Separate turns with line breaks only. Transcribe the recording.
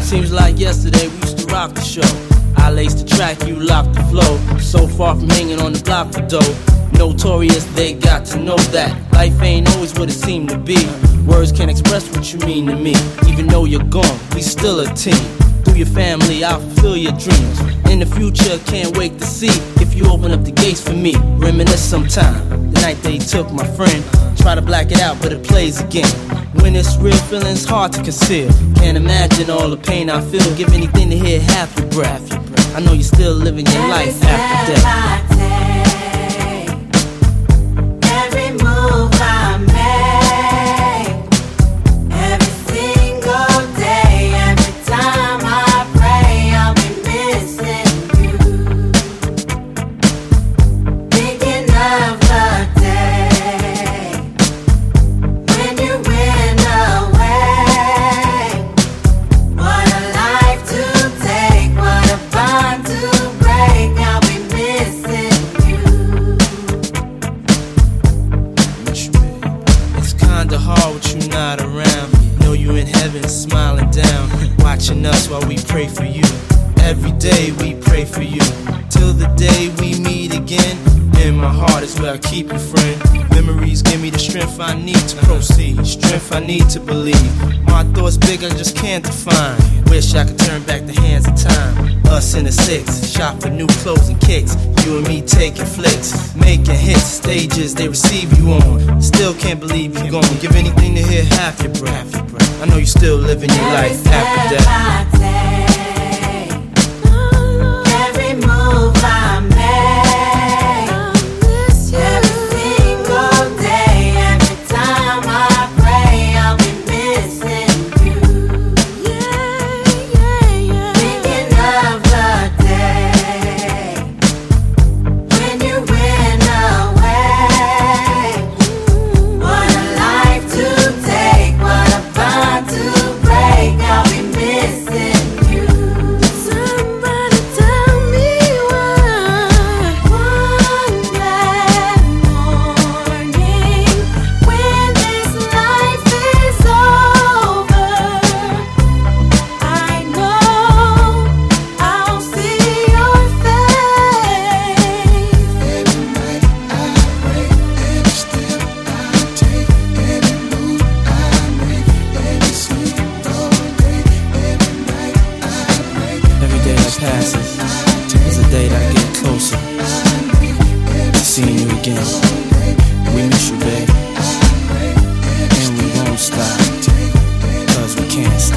Seems like yesterday we used to rock the show. I laced the track, you locked the flow. So far from hanging on the block for dough. Notorious, they got to know that life ain't always what it seemed to be. Words can't express what you mean to me. Even though you're gone, we still a team. Through your family, I'll fulfill your dreams. In the future, can't wait to see if you open up the gates for me. Reminisce sometime, the night they took my friend. Try to black it out, but it plays again. When it's real, feeling's hard to conceal. Can't imagine all the pain I feel. Give anything to hear half your breath. I know you're still living your life after death.
Every move I make, every single day, every time I pray, I'll be missing you. Thinking of the day when you went away. What a life to take, what a bond to break. I'll be missing you.
It's kinda hard with you not around. Know you in heaven smiling down, watching us while we pray for you. Every day we pray for you, till the day we meet again. In my heart is where I keep you, friend. Memories give me the strength I need to proceed, strength I need to believe. My thoughts big, I just can't define. Wish I could turn back the hands of time. Us in the six, shop for new clothes and kicks. You and me taking flicks, making hits, stages they receive you on. Still can't believe you're gone. Give anything to hear half your breath. I know you still living your life after death.
Every move I make, every single day, every time I pray, I'll be missing you. Thinking of the day when you went away. What a life to take, what a bond to break. I'll be missing you. Somebody tell me why. One glad morning when this life is over, I know I'll see your face.
Every night I pray, every step I take, every move I make, every single day, every night I pray.
Every day that passes is a day that I get closer to seeing you again. We miss you, babe, and we won't stop, cause we can't stop.